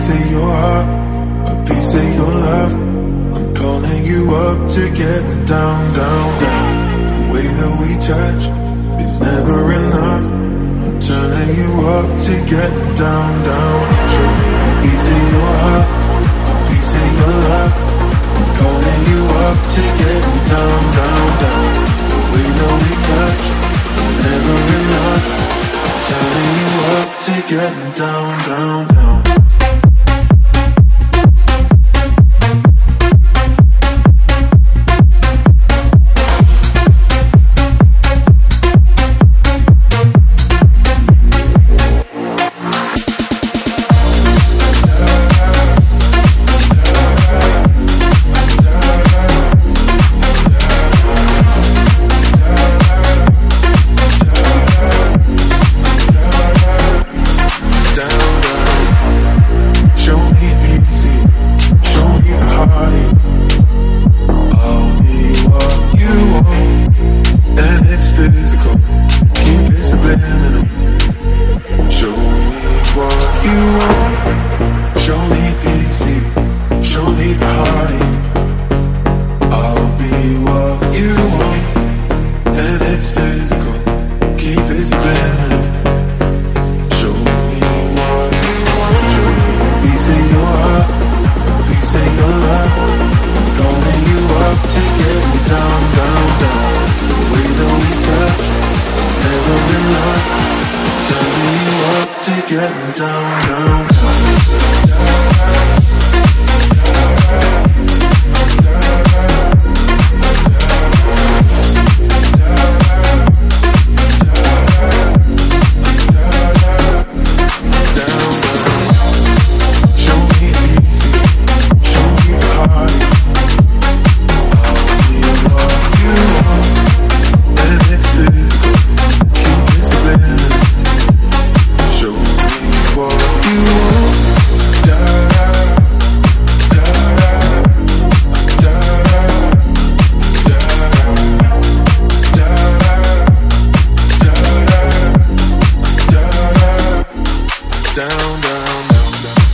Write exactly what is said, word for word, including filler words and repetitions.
piece of your heart, a piece of your love. I'm calling you up to get down, down, down. The way that we touch is never enough. I'm turning you up to get down, down. Show me a piece of your heart, a piece of your love. I'm calling you up to get down, down, down. The way that we touch is never enough. I'm turning you up to get down, down, down. Down, down, down, down.